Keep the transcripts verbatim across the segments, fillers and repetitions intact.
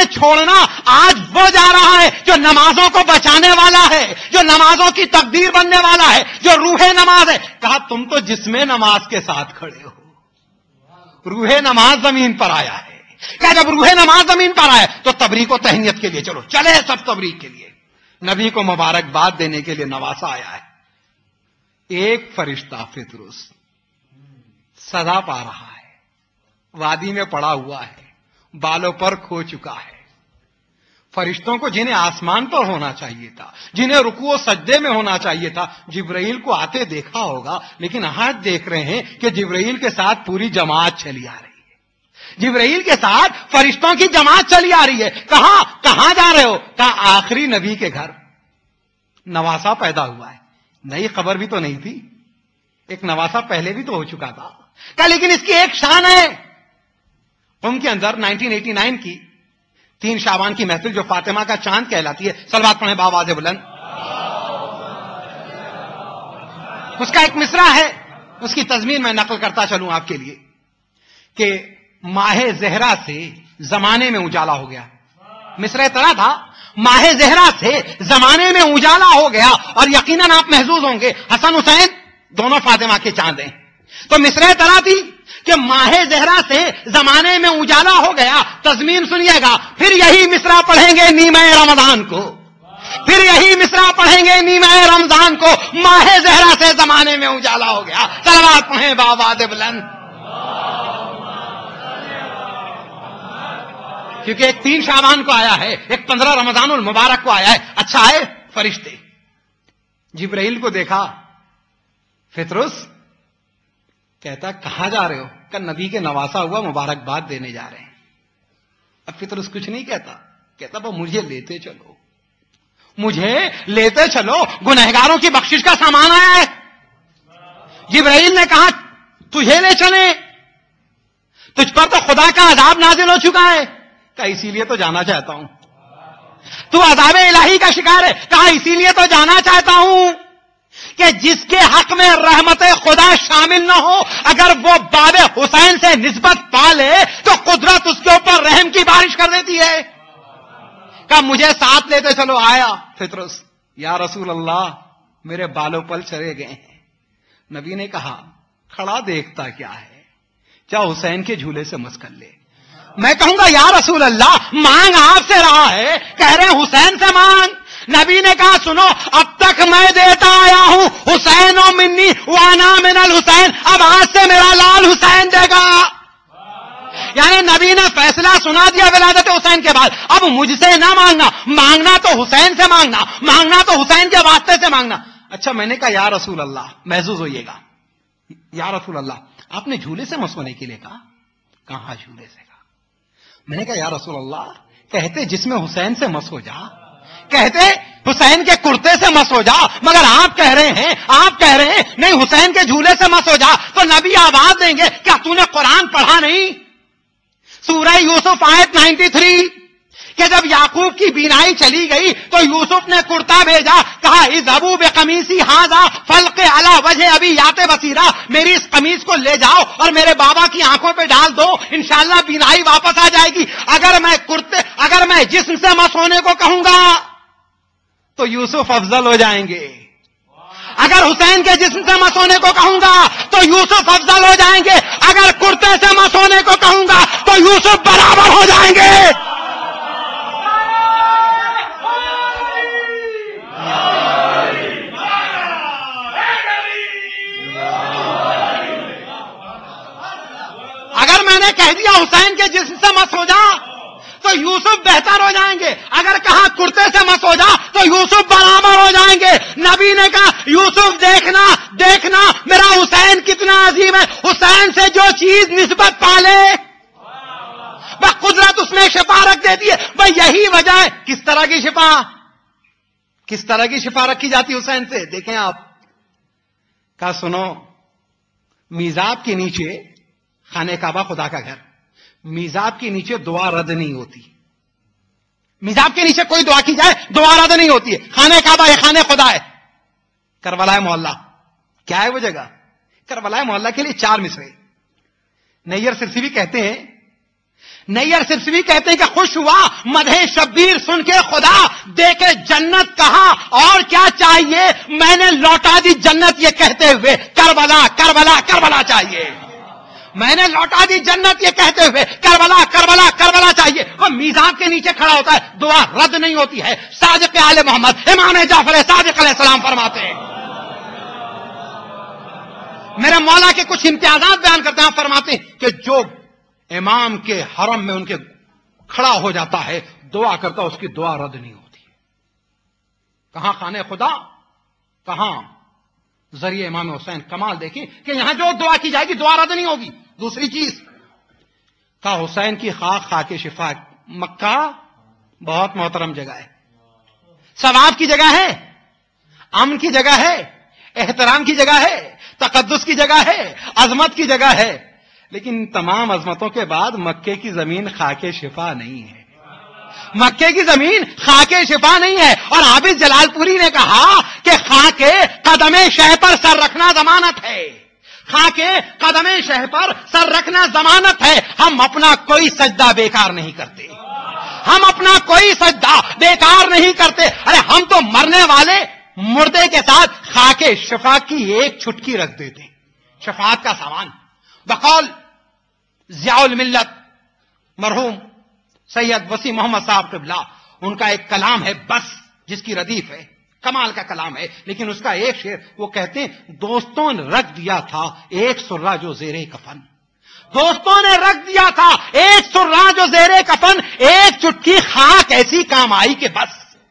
چھوڑنا آج وہ جا رہا ہے جو نمازوں کو بچانے والا ہے, جو نمازوں کی تقدیر بننے والا ہے, جو روح نماز ہے. کہا تم تو جسم نماز کے ساتھ کھڑے ہو, روح نماز زمین پر آیا ہے. کہا جب روح نماز زمین پر آیا تو تبریک و تہنیت کے لیے چلو, چلے سب تبریک کے لیے. نبی کو مبارکباد دینے کے لیے نواسا آیا ہے. ایک فرشتہ فطرس سزا پا رہا ہے, وادی میں پڑا ہوا ہے, بالوں پر کھو چکا ہے. فرشتوں کو جنہیں آسمان پر ہونا چاہیے تھا, جنہیں رکوع و سجدے میں ہونا چاہیے تھا, جبرائیل کو آتے دیکھا ہوگا, لیکن آج دیکھ رہے ہیں کہ جبرائیل کے ساتھ پوری جماعت چلی آ رہی ہے. جبرائیل کے ساتھ فرشتوں کی جماعت چلی آ رہی ہے. کہاں کہاں جا رہے ہو؟ کہا آخری نبی کے گھر. نواسا پیدا ہوا ہے, نئی خبر بھی تو نہیں تھی, ایک نواسا پہلے بھی تو ہو چکا تھا. کہا لیکن اس کی ایک شان ہے. قم کے اندر نائنٹین ایٹی نائن کی تین شعبان کی محفل جو فاطمہ کا چاند کہلاتی ہے, صلوات پڑھیں بآواز بلند. اس کا ایک مصرع ہے, اس کی تضمین میں نقل کرتا چلوں آپ کے لیے کہ ماہ زہرا سے زمانے میں اجالا ہو گیا. مصرع طرح تھا, ماہ زہرا سے زمانے میں اجالا ہو گیا. اور یقیناً آپ محظوظ ہوں گے, حسن حسین دونوں فاطمہ کے چاند ہیں. تو مصرع طرح تھی کہ ماہ زہرا سے زمانے میں اجالا ہو گیا. تضمین سنیے گا, پھر یہی مصرع پڑھیں گے نیمہ رمضان کو, پھر یہی مصرع پڑھیں گے نیمہ رمضان کو. ماہ زہرا سے زمانے میں اجالا ہو گیا. صلوات پڑھیں بآواز بلند. کیونکہ ایک تین شعبان کو آیا ہے, ایک پندرہ رمضان المبارک کو آیا ہے. اچھا ہے, فرشتے جبرائیل کو دیکھا. فطرس کہتا کہاں جا رہے ہو؟ کہ نبی کے نواسا ہوا, مبارکباد دینے جا رہے ہیں. اب فطرس کچھ نہیں کہتا, کہتا وہ مجھے لیتے چلو, مجھے لیتے چلو, گنہگاروں کی بخشش کا سامان آیا ہے. جبرائیل نے کہا تجھے لے چلیں, تجھ پر تو خدا کا عذاب نازل ہو چکا ہے. کہا اسی لیے تو جانا چاہتا ہوں. تو عذاب الہی کا شکار ہے. کہا اسی لیے تو جانا چاہتا ہوں کہ جس کے حق میں رحمت خدا شامل نہ ہو, اگر وہ باب حسین سے نسبت پا لے تو قدرت اس کے اوپر رحم کی بارش کر دیتی ہے. کہا مجھے ساتھ لیتے چلو. آیا فطرس, یا رسول اللہ میرے بالوں پل چلے گئے ہیں. نبی نے کہا کھڑا دیکھتا کیا ہے, کیا حسین کے جھولے سے مس کر لے. میں کہوں گا یا رسول اللہ مانگ آپ سے رہا ہے, کہہ رہے ہیں حسین سے مانگ. نبی نے کہا سنو, اب تک میں دیتا آیا ہوں, حسین و منی وانا من الحسین, اب آج سے میرا لال حسین دے گا. یعنی نبی نے فیصلہ سنا دیا ولادت حسین کے بعد, اب مجھ سے نہ مانگنا, مانگنا تو حسین سے مانگنا, مانگنا تو حسین کے واسطے سے مانگنا. اچھا میں نے کہا یا رسول اللہ, محظوظ ہوئیے گا, یا رسول اللہ آپ نے جھولے سے مس ہونے کے لیے کہا. کہاں جھولے سے کہا. میں نے کہا یا رسول اللہ کہتے جس میں حسین سے مس ہو جا, کہتے حسین کے کرتے سے مس ہو جا, مگر آپ کہہ رہے ہیں آپ کہہ رہے ہیں نہیں حسین کے جھولے سے مس ہو جا. تو نبی آواز دیں گے کیا تو نے قرآن پڑھا نہیں؟ سورہ یوسف آیت نائنٹی تھری کہ جب یعقوب کی بینائی چلی گئی تو یوسف نے کرتا بھیجا, کہا اذهبوا بقمیصی ھذا فالق علی وجه ابی یات بصیرا, میری اس قمیص کو لے جاؤ اور میرے بابا کی آنکھوں پہ ڈال دو, انشاءاللہ بینائی واپس آ جائے گی. اگر میں کرتے اگر میں جسم سے مس ہونے کو کہوں گا تو یوسف افضل ہو جائیں گے, اگر حسین کے جسم سے مس ہونے کو کہوں گا تو یوسف افضل ہو جائیں گے, اگر کرتے سے مس ہونے کو کہوں گا تو یوسف برابر ہو جائیں گے. اگر میں نے کہہ دیا حسین کے جسم سے مس ہو جا تو یوسف بہتر ہو جائیں گے, اگر کہا کرتے سے مس ہو جا تو یوسف برابر ہو جائیں گے. نبی نے کہا یوسف دیکھنا دیکھنا میرا حسین کتنا عظیم ہے, حسین سے جو چیز نسبت پالے وہ قدرت اس میں شفا رکھ دیتی ہے. بھائی یہی وجہ ہے. کس طرح کی شفا, کس طرح کی شفا رکھی جاتی حسین سے, دیکھیں آپ. کہا سنو, میزاب کے نیچے خانہ کعبہ خدا کا گھر, میزاب کے نیچے دعا رد نہیں ہوتی. میزاب کے نیچے کوئی دعا کی جائے دعا رد نہیں ہوتی ہے. خانہ کعبہ ہے, خانہ خدا ہے. کربلا محلہ کیا ہے وہ جگہ؟ کربلا محلہ کے لیے چار مصرے. نیئر سرسی بھی کہتے ہیں نیر سرسوی کہتے ہیں کہ خوش ہوا مدح شبیر سن کے خدا، دے کے جنت کہا اور کیا چاہیے، میں نے لوٹا دی جنت یہ کہتے ہوئے کربلا کربلا کربلا چاہیے، میں نے لوٹا دی جنت یہ کہتے ہوئے کربلا کربلا کربلا چاہیے۔ وہ میزان کے نیچے کھڑا ہوتا ہے، دعا رد نہیں ہوتی ہے۔ صادق آل محمد امام جعفر صادق علیہ السلام فرماتے ہیں، میرے مولا کے کچھ امتیازات بیان کرتے ہیں، فرماتے ہیں کہ جو امام کے حرم میں ان کے کھڑا ہو جاتا ہے، دعا کرتا اس کی دعا رد نہیں ہوتی۔ کہاں خانہ خدا، کہاں ذریعہ امام حسین۔ کمال دیکھیں کہ یہاں جو دعا کی جائے گی دعا رد نہیں ہوگی۔ دوسری چیز کا حسین کی خاک خاک شفا، مکہ بہت محترم جگہ ہے، ثواب کی جگہ ہے، امن کی جگہ ہے، احترام کی جگہ ہے، تقدس کی جگہ ہے، عظمت کی جگہ ہے، لیکن تمام عظمتوں کے بعد مکے کی زمین خاک شفا نہیں ہے، مکے کی زمین خاک شفا نہیں ہے۔ اور عابد جلال پوری نے کہا کہ خاک قدم شہ پر سر رکھنا ضمانت ہے، خاک قدم شہ پر سر رکھنا ضمانت ہے۔ ہم اپنا کوئی سجدہ بیکار نہیں کرتے، ہم اپنا کوئی سجدہ بیکار نہیں کرتے۔ ارے ہم تو مرنے والے مردے کے ساتھ خاک شفا کی ایک چھٹکی رکھ دیتے ہیں، شفاعت کا سامان۔ بقول ضیاء الملت مرحوم سید وسیم محمد صاحب قبلہ، ان کا ایک کلام ہے بس، جس کی ردیف ہے، کمال کا کلام ہے، لیکن اس کا ایک شعر وہ کہتے ہیں، دوستوں نے رکھ دیا تھا ایک سرہ جو زیر کفن، دوستوں نے رکھ دیا تھا ایک سرہ جو زیر کفن، ایک چٹکی خاک ایسی کام آئی کہ بس،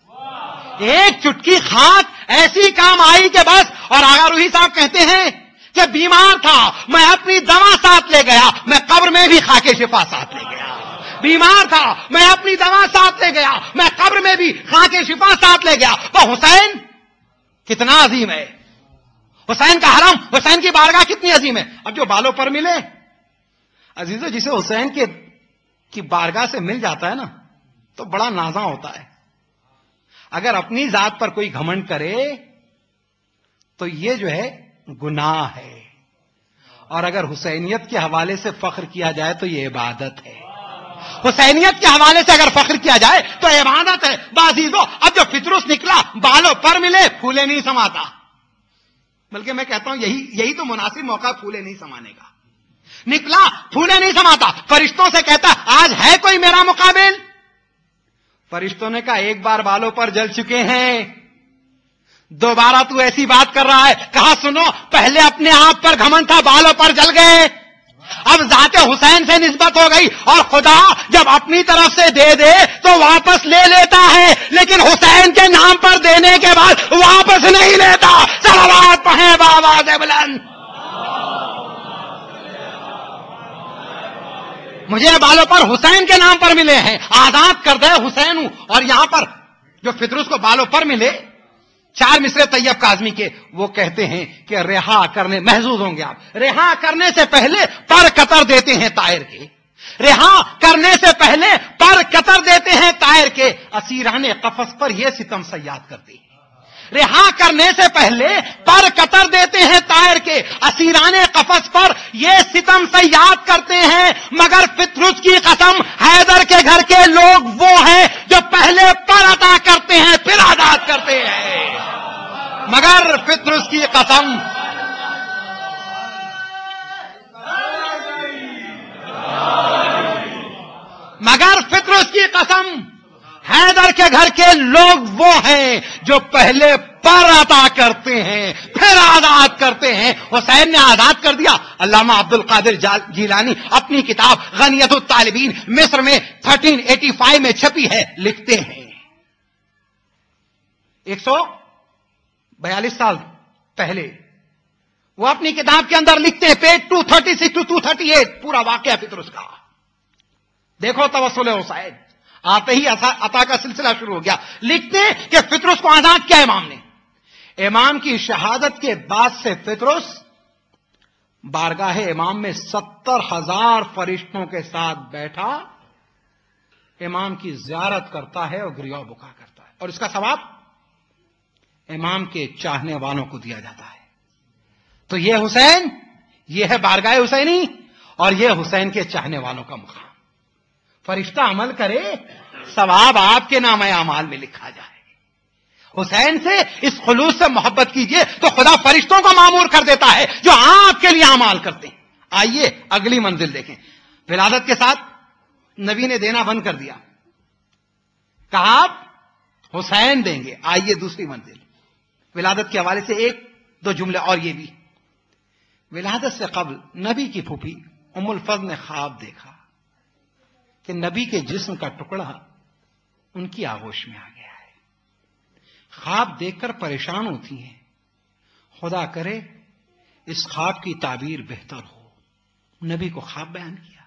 ایک چٹکی خاک ایسی کام آئی کہ بس۔ اور آغا روحی صاحب کہتے ہیں کہ بیمار تھا میں اپنی دوا ساتھ لے گیا، میں قبر میں بھی خاک شفا ساتھ لے گیا، بیمار تھا میں اپنی دوا ساتھ لے گیا، میں قبر میں بھی خاک شفا ساتھ لے گیا۔ وہ حسین کتنا عظیم ہے، حسین کا حرم، حسین کی بارگاہ کتنی عظیم ہے۔ اب جو بالوں پر ملے عزیزو، جسے حسین کے کی بارگاہ سے مل جاتا ہے نا تو بڑا نازاں ہوتا ہے۔ اگر اپنی ذات پر کوئی گھمنڈ کرے تو یہ جو ہے گناہ ہے، اور اگر حسینیت کے حوالے سے فخر کیا جائے تو یہ عبادت ہے، حسینیت کے حوالے سے اگر فخر کیا جائے تو عبادت ہے۔ بازیزو، اب جو فطرس نکلا بالوں پر ملے پھولے نہیں سماتا، بلکہ میں کہتا ہوں یہی یہی تو مناسب موقع پھولے نہیں سمانے کا، نکلا پھولے نہیں سماتا، فرشتوں سے کہتا آج ہے کوئی میرا مقابل؟ فرشتوں نے کہا ایک بار بالوں پر جل چکے ہیں، دوبارہ تو ایسی بات کر رہا ہے۔ کہا سنو، پہلے اپنے آپ پر گھمنڈ تھا، بالوں پر جل گئے، اب ذات حسین سے نسبت ہو گئی، اور خدا جب اپنی طرف سے دے دے تو واپس لے لیتا ہے، لیکن حسین کے نام پر دینے کے بعد واپس نہیں لیتا۔ صلوات پڑھیں بآواز بلند۔ مجھے بالوں پر حسین کے نام پر ملے ہیں، آزاد کر دے حسین ہوں۔ اور یہاں پر جو فطرس کو بالوں پر ملے، چار مصرے طیب کاظمی کے، وہ کہتے ہیں کہ رہا کرنے، محظوظ ہوں گے آپ، رہا کرنے سے پہلے پر قطر دیتے ہیں طائر کے، رہا کرنے سے پہلے پر قطر دیتے ہیں طائر کے، اسیران قفس پر یہ ستم سیاد کرتے ہیں، رہا کرنے سے پہلے پر قطر دیتے ہیں طائر کے، اسیران قفس پر یہ ستم سے یاد کرتے ہیں، مگر فطرس کی قسم حیدر کے گھر کے لوگ وہ ہیں جو پہلے پر عطا کرتے ہیں پھر آزاد کرتے ہیں، مگر فطرس کی قسم مگر فطرس کی قسم حیدر کے گھر کے لوگ وہ ہیں جو پہلے پر عطا کرتے ہیں پھر آزاد کرتے ہیں۔ حسین نے آزاد کر دیا۔ علامہ عبد القادر جیلانی اپنی کتاب غنیت الطالبین مصر میں تھرٹین ایٹی فائیو میں چھپی ہے، لکھتے ہیں ایک سو بیالیس سال پہلے، وہ اپنی کتاب کے اندر لکھتے ہیں، page two thirty six two two thirty eight, پورا واقعہ فطرس کا دیکھو، توسل حسین آتے ہی عطا کا سلسلہ شروع ہو گیا۔ لکھتے ہیں کہ فطرس کو آزاد کیا امام نے، امام کی شہادت کے بعد سے فطرس بارگاہ امام میں ستر ہزار فرشتوں کے ساتھ بیٹھا امام کی زیارت کرتا ہے اور گریہ بکا کرتا ہے، اور اس کا ثواب امام کے چاہنے والوں کو دیا جاتا ہے۔ تو یہ حسین، یہ ہے بارگاہ حسینی، اور یہ حسین کے چاہنے والوں کا مقام۔ فرشتہ عمل کرے ثواب آپ کے نام اعمال میں لکھا جائے. حسین سے اس خلوص سے محبت کیجئے تو خدا فرشتوں کو مامور کر دیتا ہے جو آپ کے لیے اعمال کرتے ہیں. آئیے اگلی منزل دیکھیں. ولادت کے ساتھ نبی نے دینا بند کر دیا, کہا آپ حسین دیں گے. آئیے دوسری منزل. ولادت کے حوالے سے ایک دو جملے اور یہ بھی. ولادت سے قبل نبی کی پھوپھی ام الفضل نے خواب دیکھا کہ نبی کے جسم کا ٹکڑا ان کی آغوش میں آ گیا ہے. خواب دیکھ کر پریشان ہوتی ہیں, خدا کرے اس خواب کی تعبیر بہتر ہو. نبی کو خواب بیان کیا.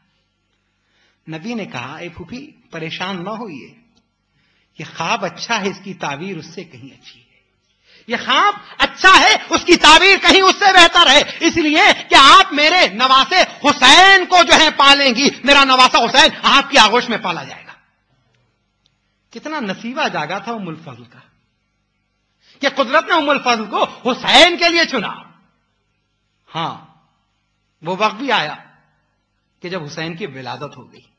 نبی نے کہا اے پھوپھی پریشان نہ ہوئیے, یہ خواب اچھا ہے, اس کی تعبیر اس سے کہیں اچھی ہے. یہ خواب اچھا ہے, اس کی تعبیر کہیں اس سے بہتر ہے, اس لیے کہ آپ میرے نواسے حسین کو جو ہے پالیں گی. میرا نواسا حسین آپ کی آغوش میں پالا جائے گا. کتنا نصیبہ جاگا تھا ام الفضل کا کہ قدرت نے ام الفضل کو حسین کے لیے چنا. ہاں وہ وقت بھی آیا کہ جب حسین کی ولادت ہو گئی.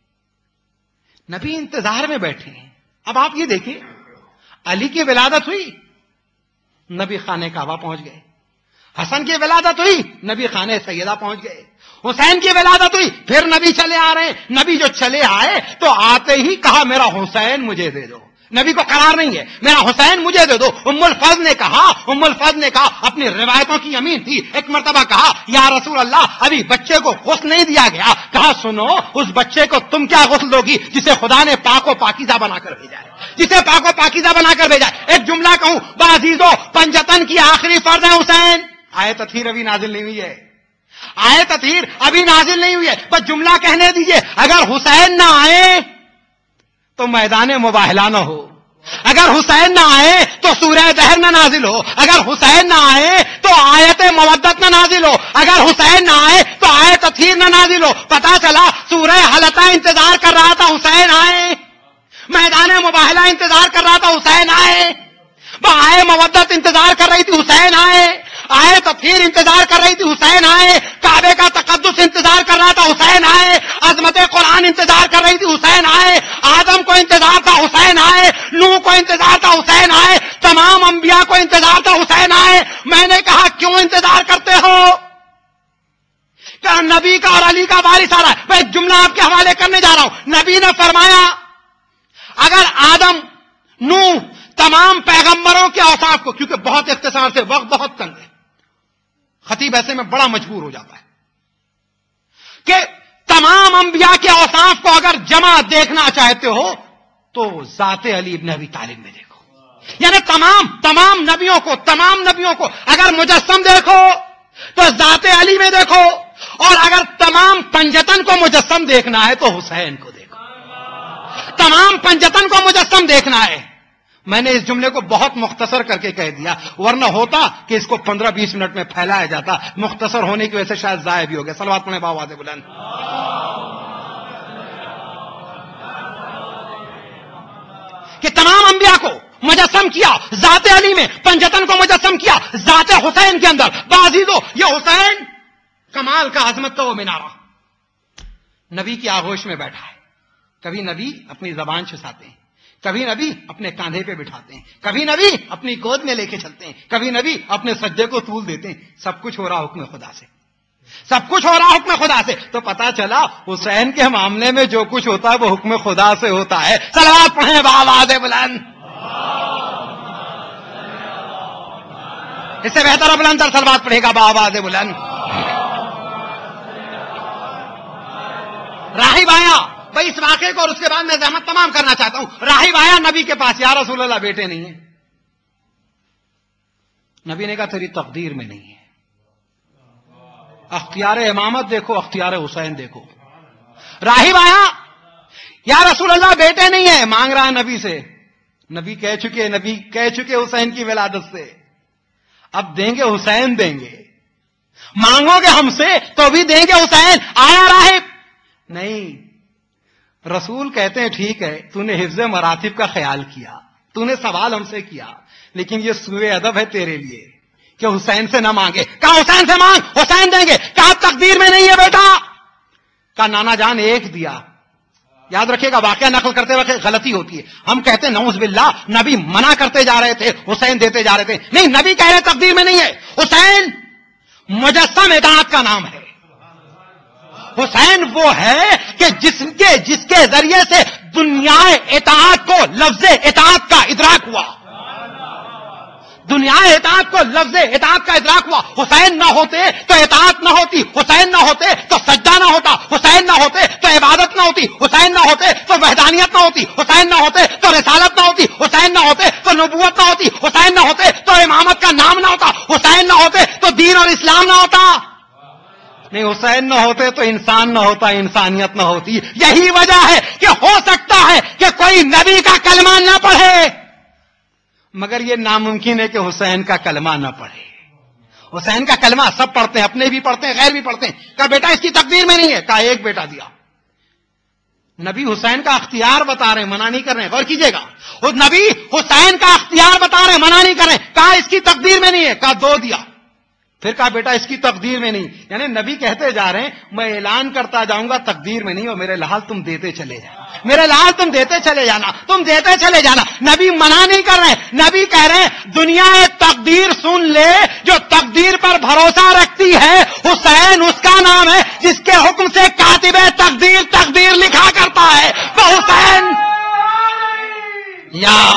نبی انتظار میں بیٹھے ہیں. اب آپ یہ دیکھیں, علی کی ولادت ہوئی, نبی خانہ کعبہ پہنچ گئے. حسن کی ولادت ہوئی, نبی خانہ سیدہ پہنچ گئے. حسین کی ولادت ہوئی, پھر نبی چلے آ رہے ہیں. نبی جو چلے آئے تو آتے ہی کہا میرا حسین مجھے دے دو. نبی کو قرار نہیں ہے, میرا حسین مجھے دے دو. ام الفضل نے کہا ام الفضل نے کہا اپنی روایتوں کی امین تھی, ایک مرتبہ کہا یا رسول اللہ ابھی بچے کو غسل نہیں دیا گیا. کہا سنو, اس بچے کو تم کیا غسل دو گی جسے خدا نے پاک و پاکیزہ بنا کر بھیجا ہے, جسے پاک و پاکیزہ بنا کر بھیجا ہے. ایک جملہ کہوں, بعزیزو پنجتن کی آخری فرض ہے حسین. آئے تطہیر ابھی نازل نہیں ہوئی ہے, آئے تطہیر ابھی نازل نہیں ہوئی ہے, بس جملہ کہنے دیجئے. اگر حسین نہ آئے تو میدان مباہلہ نہ ہو, اگر حسین نہ آئے تو سورہ دہر نہ نازل ہو, اگر حسین نہ آئے تو آیت مودت نہ نازل ہو, اگر حسین نہ آئے تو آیت تطہیر نہ نازل ہو. پتا چلا سورہ حلقہ انتظار کر رہا تھا حسین آئے, میدان مباہلہ انتظار کر رہا تھا حسین آئے, آئے مودت انتظار کر رہی تھی حسین آئے, آئے تطہیر انتظار کر رہی تھی حسین آئے, کعبے کا تقدس انتظار کر رہا تھا حسین آئے, عظمت قرآن انتظار کر رہی تھی حسین آئے, آدم کو انتظار تھا حسین آئے, نوح کو انتظار تھا حسین آئے, تمام انبیاء کو انتظار تھا حسین آئے. میں نے کہا کیوں انتظار کرتے ہو؟ کہ نبی کا اور علی کا وارث آ رہا ہے. میں ایک جملہ آپ کے حوالے کرنے جا رہا ہوں. نبی نے فرمایا اگر آدم نوح تمام پیغمبروں کے اوصاف کو, کیونکہ بہت اختصار سے وقت بہت تنگ ہے, خطیب ایسے میں بڑا مجبور ہو جاتا ہے, کہ تمام انبیاء کے اوصاف کو اگر جمع دیکھنا چاہتے ہو تو ذات علی ابن ابی طالب میں دیکھو. یعنی تمام تمام نبیوں کو تمام نبیوں کو اگر مجسم دیکھو تو ذات علی میں دیکھو, اور اگر تمام پنجتن کو مجسم دیکھنا ہے تو حسین کو دیکھو. تمام پنجتن کو مجسم دیکھنا ہے. میں نے اس جملے کو بہت مختصر کر کے کہہ دیا, ورنہ ہوتا کہ اس کو پندرہ بیس منٹ میں پھیلایا جاتا. مختصر ہونے کی وجہ سے شاید ضائع بھی ہو گیا. صلوات پڑھیں بآواز بلند. کہ تمام انبیاء کو مجسم کیا ذات علی میں, پنجتن کو مجسم کیا ذات حسین کے اندر. بعزیزو یہ حسین کمال کا عظمت کا وہ مینارہ نبی کی آغوش میں بیٹھا ہے. کبھی نبی اپنی زبان چھساتے ہیں, کبھی نبی اپنے کاندھے پہ بٹھاتے ہیں, کبھی نبی اپنی گود میں لے کے چلتے ہیں, کبھی نبی اپنے سجدے کو طول دیتے ہیں. سب کچھ ہو رہا حکم خدا سے, سب کچھ ہو رہا حکم خدا سے. تو پتا چلا حسین کے معاملے میں جو کچھ ہوتا ہے وہ حکم خدا سے ہوتا ہے. صلوات پڑھیں بآواز بلند. اس سے بہتر بلند تر صلوات پڑھے گا بآواز بلند. راہب آیا, بھائی اس واقعے کو اور اس کے بعد میں زحمت تمام کرنا چاہتا ہوں. راہب آیا نبی کے پاس, یا رسول اللہ بیٹے نہیں ہیں. نبی نے کہا تیری تقدیر میں نہیں ہے. اختیار امامت دیکھو, اختیار حسین دیکھو. راہب آیا, یا رسول اللہ بیٹے نہیں ہیں, مانگ رہا ہے نبی سے. نبی کہہ چکے نبی کہہ چکے حسین کی ولادت سے, اب دیں گے حسین دیں گے. مانگو گے ہم سے تو بھی دیں گے حسین. آیا راہب, نہیں. رسول کہتے ہیں ٹھیک ہے تو نے حفظ مراتب کا خیال کیا, تو نے سوال ہم سے کیا, لیکن یہ سوء ادب ہے تیرے لیے کہ حسین سے نہ مانگے. کہا حسین سے مانگ, حسین دیں گے. کہا تقدیر میں نہیں ہے بیٹا. کہا نانا جان ایک دیا, یاد رکھیے گا واقعہ نقل کرتے وقت غلطی ہوتی ہے. ہم کہتے ہیں نعوذ باللہ نبی منع کرتے جا رہے تھے, حسین دیتے جا رہے تھے. نہیں, نبی کہہ رہے تقدیر میں نہیں ہے. حسین مجسم اطاعت کا نام ہے. حسین وہ ہے کہ جس کے جس کے ذریعے سے دنیا اطاعت کو لفظ اطاعت کا ادراک ہوا. دنیا اطاعت کو لفظ اطاعت کا ادراک ہوا. حسین نہ ہوتے تو اطاعت نہ ہوتی, حسین نہ ہوتے تو سجدہ نہ ہوتا, حسین نہ ہوتے تو عبادت نہ ہوتی, حسین نہ ہوتے تو وحدانیت نہ ہوتی, حسین نہ ہوتے تو رسالت نہ ہوتی, حسین نہ ہوتے تو نبوت نہ ہوتی, حسین نہ ہوتے تو امامت کا نام نہ ہوتا, حسین نہ ہوتے تو دین اور اسلام نہ ہوتا. نہیں, حسین نہ ہوتے تو انسان نہ ہوتا, انسانیت نہ ہوتی. یہی وجہ ہے کہ ہو سکتا ہے کہ کوئی نبی کا کلمہ نہ پڑھے, مگر یہ ناممکن ہے کہ حسین کا کلمہ نہ پڑھے. حسین کا کلمہ سب پڑھتے ہیں, اپنے بھی پڑھتے ہیں, غیر بھی پڑھتے ہیں. کہا بیٹا اس کی تقدیر میں نہیں ہے. کہا ایک بیٹا دیا. نبی حسین کا اختیار بتا رہے ہیں, منع نہیں کر رہے ہیں, غور کیجئے گا. نبی حسین کا اختیار بتا رہے ہیں, منع نہیں کر رہے ہیں. کہا اس کی تقدیر میں نہیں ہے. کہا دو دیا. پھر کہا بیٹا اس کی تقدیر میں نہیں. یعنی نبی کہتے جا رہے ہیں میں اعلان کرتا جاؤں گا تقدیر میں نہیں, اور میرے لحاظ تم دیتے چلے جانا, میرے لحاظ تم دیتے چلے جانا, تم دیتے چلے جانا. نبی منع نہیں کر رہے ہیں, نبی کہہ رہے ہیں دنیا تقدیر سن لے, جو تقدیر پر بھروسہ رکھتی ہے حسین اس کا نام ہے جس کے حکم سے کاتب تقدیر تقدیر لکھا کرتا ہے. وہ حسین یا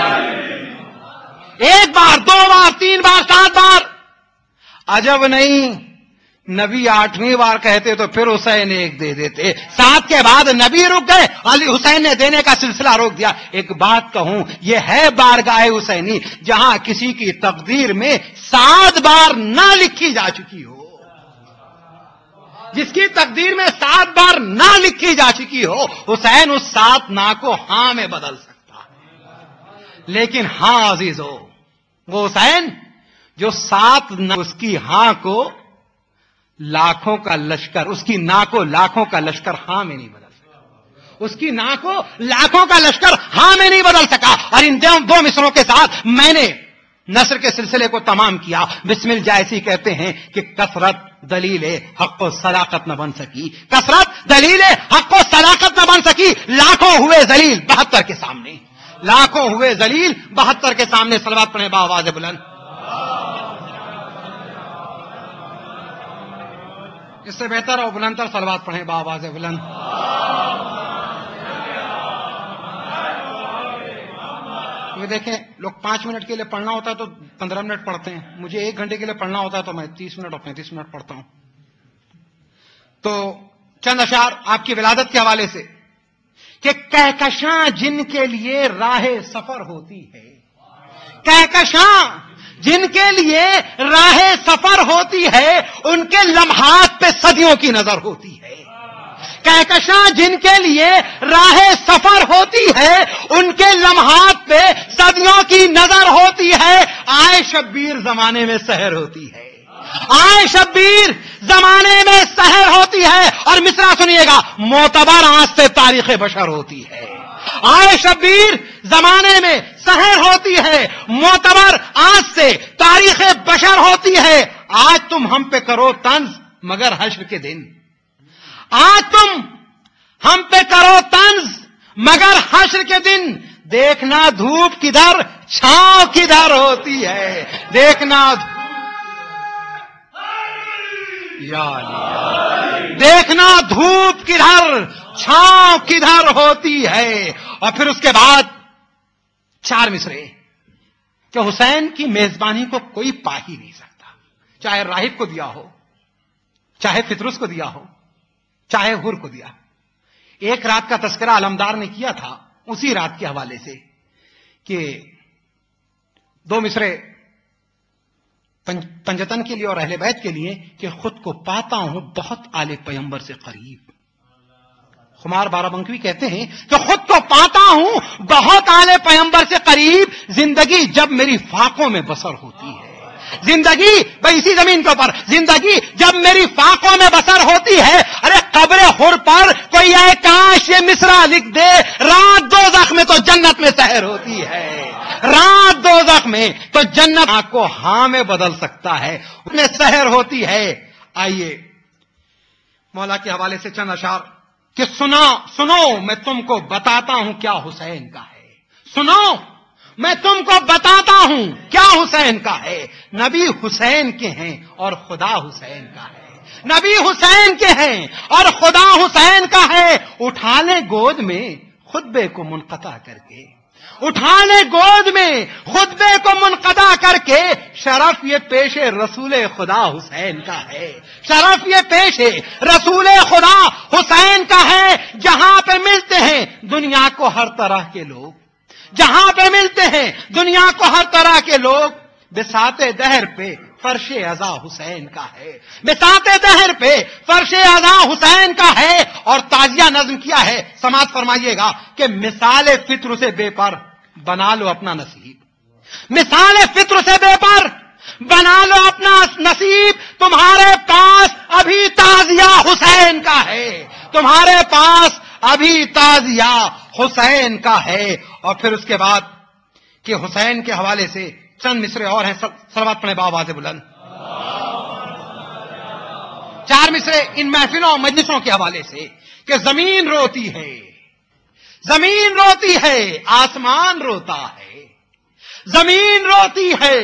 ایک بار, دو بار, تین بار, سات بار. عجب نہیں, نبی آٹھویں بار کہتے تو پھر حسین ایک دے دیتے. سات کے بعد نبی رک گئے, علی حسین نے دینے کا سلسلہ روک دیا. ایک بات کہوں, یہ ہے بارگاہ حسینی جہاں کسی کی تقدیر میں سات بار نہ لکھی جا چکی ہو. جس کی تقدیر میں سات بار نہ لکھی جا چکی ہو, حسین اس سات نہ کو ہاں میں بدل سکتا ہے. لیکن ہاں عزیزو, وہ حسین جو سات نہ اس کی ہاں کو لاکھوں کا لشکر, اس کی نا کو لاکھوں کا لشکر ہاں میں نہیں بدل سکا. اس کی نا کو لاکھوں کا لشکر ہاں میں نہیں بدل سکا. اور ان دو مصروں کے ساتھ میں نے نصر کے سلسلے کو تمام کیا. بسم الجائسی کہتے ہیں کہ کثرت دلیل حق و صداقت نہ بن سکی, کثرت دلیل حق و صداقت نہ بن سکی. لاکھوں ہوئے ذلیل بہتر کے سامنے, لاکھوں ہوئے ذلیل بہتر کے سامنے. صلوات پڑھیں بآواز بلند. اس سے بہتر اور بلندر صلوات پڑھیں بآواز بلند. یہ دیکھیں, لوگ پانچ منٹ کے لیے پڑھنا ہوتا ہے تو پندرہ منٹ پڑھتے ہیں, مجھے ایک گھنٹے کے لیے پڑھنا ہوتا ہے تو میں تیس منٹ اور پینتیس منٹ پڑھتا ہوں. تو چند اشعار آپ کی ولادت کے حوالے سے کہ کہکشاں جن کے لیے راہ سفر ہوتی ہے, کہکشاں جن کے لیے راہ سفر ہوتی ہے ان کے لمحات پہ صدیوں کی نظر ہوتی ہے. کہکشاں جن کے لیے راہ سفر ہوتی ہے ان کے لمحات پہ صدیوں کی نظر ہوتی ہے. آئے شبیر زمانے میں سحر ہوتی ہے, آئے شبیر زمانے میں سحر ہوتی ہے. اور مصرع سنیے گا, معتبر آنکھ سے تاریخ بشر ہوتی ہے. آئے شبیر زمانے میں سحر ہوتی ہے, معتبر آج سے تاریخ بشر ہوتی ہے. آج تم ہم پہ کرو طنز مگر حشر کے دن, آج تم ہم پہ کرو طنز مگر حشر کے دن. دیکھنا دھوپ کدھر چھاؤں کدھر ہوتی ہے, دیکھنا یا دیکھنا دھوپ کدھر چھاؤں کدھر ہوتی ہے. اور پھر اس کے بعد چار مصرے کہ حسین کی میزبانی کو کوئی پا ہی نہیں سکتا, چاہے راہب کو دیا ہو, چاہے فطرس کو دیا ہو, چاہے حر کو دیا. ایک رات کا تذکرہ علمدار نے کیا تھا اسی رات کے حوالے سے کہ دو مصرے پنجتن کے لیے اور اہل بیت کے لیے کہ خود کو پاتا ہوں بہت آل پیمبر سے قریب. خمار بارہ بنکوی کہتے ہیں کہ خود کو پاتا ہوں بہت آل پیمبر سے قریب, زندگی جب میری فاقوں میں بسر ہوتی ہے, زندگی بھائی اسی زمین کے اوپر زندگی جب میری فاقوں میں بسر ہوتی ہے. ارے قبر حر پر کوئی آئے کاش یہ مصرع لکھ دے, رات دوزخ میں تو جنت میں سحر ہوتی ہے, رات دوزخ میں تو جنت آنکھ کو ہاں میں بدل سکتا ہے, اس میں سحر ہوتی ہے. آئیے مولا کے حوالے سے چند اشعار کہ سنا سنو میں تم کو بتاتا ہوں کیا حسین کا ہے، سنو میں تم کو بتاتا ہوں کیا حسین کا ہے۔ نبی حسین کے ہیں اور خدا حسین کا ہے، نبی حسین کے ہیں اور خدا حسین کا ہے۔ اٹھا لے گود میں خطبے کو منقطع کر کے، اٹھا لے گود میں خطبے کو منقطع کر کے، شرف یہ پیش رسول خدا حسین کا ہے، شرف یہ پیش رسول خدا حسین کا ہے۔ جہاں پہ ملتے ہیں دنیا کو ہر طرح کے لوگ، جہاں پہ ملتے ہیں دنیا کو ہر طرح کے لوگ، بساط دہر پہ فرش عزا حسین کا ہے، بساط دہر پہ فرش عزا حسین کا ہے۔ اور تازیہ نظم کیا ہے، سماعت فرمائیے گا کہ مثال فطر سے بے پر بنا لو اپنا نصیب، مثال فطر سے بے پر بنا لو اپنا نصیب، تمہارے پاس ابھی تازیہ حسین کا ہے، تمہارے پاس ابھی تازیہ حسین کا ہے۔ اور پھر اس کے بعد کہ حسین کے حوالے سے چند مصرے اور ہیں، صلوات پڑھیں بآواز بلند، چار مصرے ان محفلوں اور مجلسوں کے حوالے سے کہ زمین روتی ہے، زمین روتی ہے، آسمان روتا ہے، زمین روتی ہے،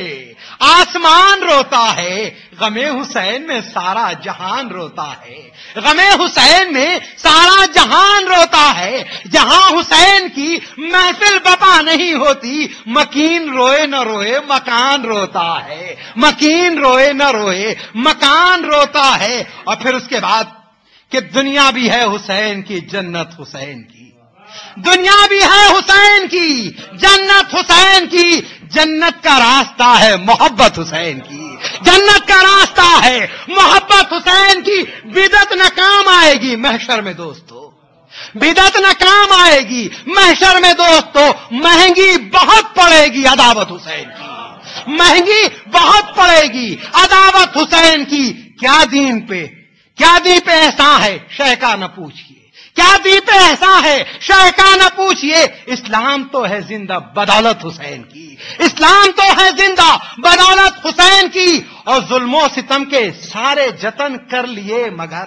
آسمان روتا ہے، غم حسین میں سارا جہان روتا ہے، غم حسین میں سارا جہان روتا ہے۔ جہاں حسین کی محفل بپا نہیں ہوتی، مکین روئے نہ روئے مکان روتا ہے، مکین روئے نہ روئے مکان روتا ہے۔ اور پھر اس کے بعد کہ دنیا بھی ہے حسین کی، جنت حسین کی، دنیا بھی ہے حسین کی، جنت حسین کی، جنت کا راستہ ہے محبت حسین کی، جنت کا راستہ ہے محبت حسین کی۔ بدعت ناکام آئے گی محشر میں دوستو، بدعت ناکام آئے گی محشر میں دوستو، مہنگی بہت پڑے گی عداوت حسین کی، مہنگی بہت پڑے گی عداوت حسین کی۔ کیا دین پہ کیا دین پہ احسان ہے شے کا نہ پوچھیے، کیا دین پہ احسان ہے شے کا نہ پوچھیے۔ اسلام تو ہے زندہ بدولت حسین کی، اسلام تو ہے زندہ بدولت حسین کی۔ اور ظلم و ستم کے سارے جتن کر لیے مگر،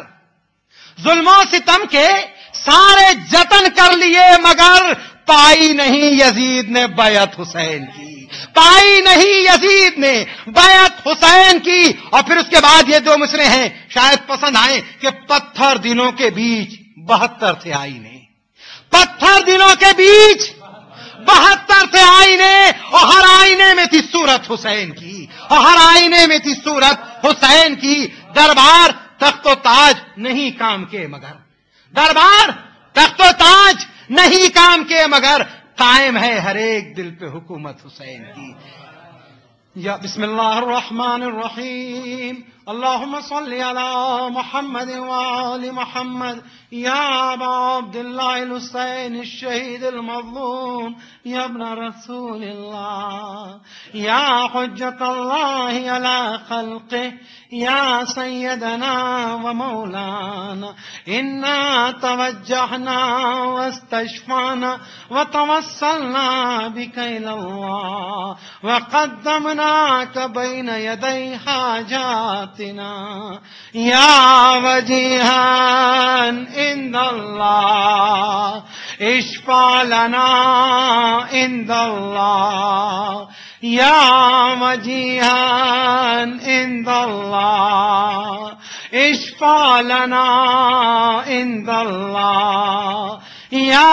ظلم و ستم کے سارے جتن کر لیے مگر، پائی نہیں یزید نے بیعت حسین کی، پائی نہیں یزید نے بیعت حسین کی۔ اور پھر اس کے بعد یہ دو مصرے ہیں شاید پسند آئیں کہ پتھر دنوں کے بیچ بہتر تھے آئینے، پتھر دنوں کے بیچ بہتر تھے آئینے، اور ہر آئینے میں تھی صورت حسین کی، اور ہر آئینے میں تھی صورت حسین کی۔ دربار تخت و تاج نہیں کام کے مگر، دربار تخت و تاج نہیں کام کے مگر، قائم ہے ہر ایک دل پہ حکومت حسین کی۔ یا بسم اللہ الرحمن الرحیم، اللہم صلی علی محمد وآل محمد، یا ابا عبداللہ الحسین الشہید المظلوم، یا ابن رسول اللہ، یا حجت اللہ علی خلقہ، یا سیدنا و مولانا، انا توجہنا واستشفانا وتوسلنا بک الی اللہ وقدمناک بین یدی حاجاتنا، یا وجیہان عند اللہ اشفع لنا عند اللہ، یا وجیہان عند اللہ اشفع لنا عند اللہ، یا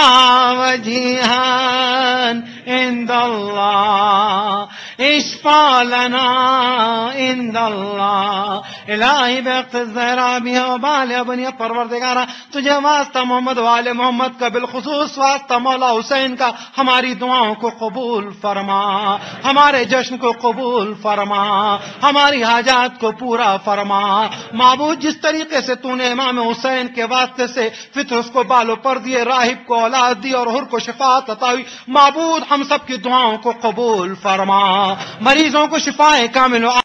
وجیہان عند اللہ اشفع لنا عند اللہ۔ الہی بقت الزہرا بیا و بال ابنی پروردگارہ، تجھے واسطہ محمد والے محمد کا، بالخصوص واسطہ مولا حسین کا، ہماری دعاؤں کو قبول فرما، ہمارے جشن کو قبول فرما، ہماری حاجات کو پورا فرما۔ معبود جس طریقے سے تو نے امام حسین کے واسطے سے فطرس کو بالوں پر دیے، راہب کو اولاد دی اور حر کو شفاعت عطا ہوئی، معبود ہم سب کی دعاؤں کو قبول فرما، مریضوں کو شفائیں کامل